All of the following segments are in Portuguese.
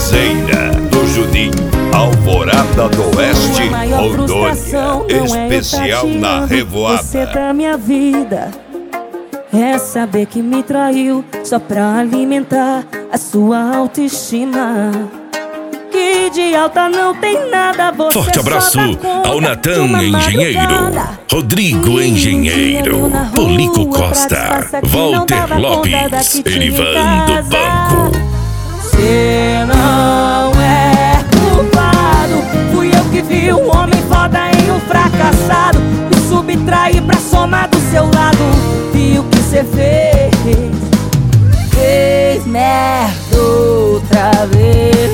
Caseira do Juninho, Alvorada do Oeste, Rondônia, especial na Revoada. Você da minha vida é saber que me traiu só pra alimentar a sua autoestima. Que de alta não tem nada, você forte abraço ao Natan Engenheiro, Rodrigo Engenheiro, Polico Costa, Walter Lopes, Erivan do Banco. Cê não é culpado, fui eu que vi um homem foda em um fracassado. Me subtraí pra somar do seu lado. Vi o que cê fez, fez merda outra vez.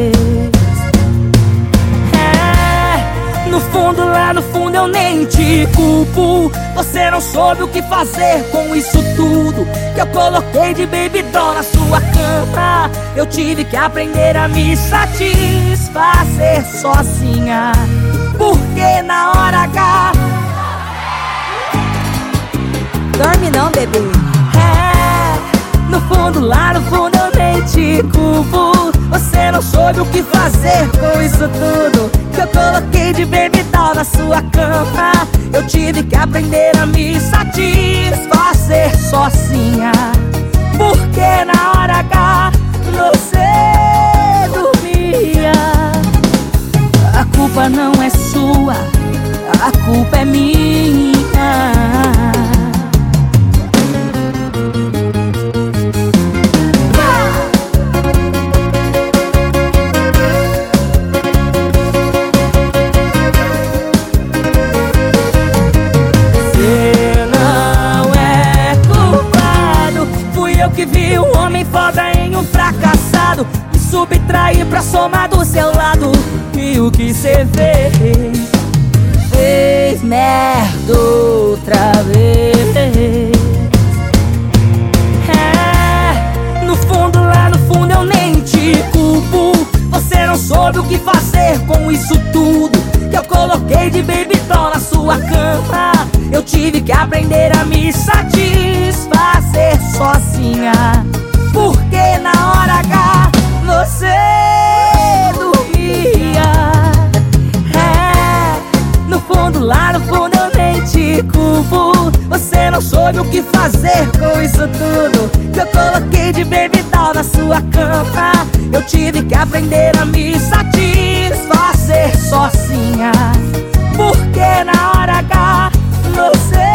No fundo, lá no fundo eu nem te culpo. Você não soube o que fazer com isso tudo que eu coloquei de baby doll na sua cama. Eu tive que aprender a me satisfazer sozinha, porque na hora H... Dorme não, bebê. No fundo, lá no fundo eu nem te culpo. Você não soube o que fazer com isso tudo que eu coloquei de baby doll na sua cama. Eu tive que aprender a me satisfazer sozinha, porque na hora H você dormia. A culpa não é sua, a culpa é minha. Que vi um homem foda em um fracassado. Me subtraí pra somar do seu lado. E o que cê fez, fez merda outra vez. No fundo, lá no fundo eu nem te culpo. Você não soube o que fazer com isso tudo que eu coloquei de baby doll na sua cama. Eu tive que aprender a me satisfazer sozinha, porque na hora H você dormia. No fundo, lá no fundo eu nem te culpo. Você não soube o que fazer com isso tudo que eu coloquei de baby doll na sua cama. Eu tive que aprender a me satisfazer sozinha, porque na hora H você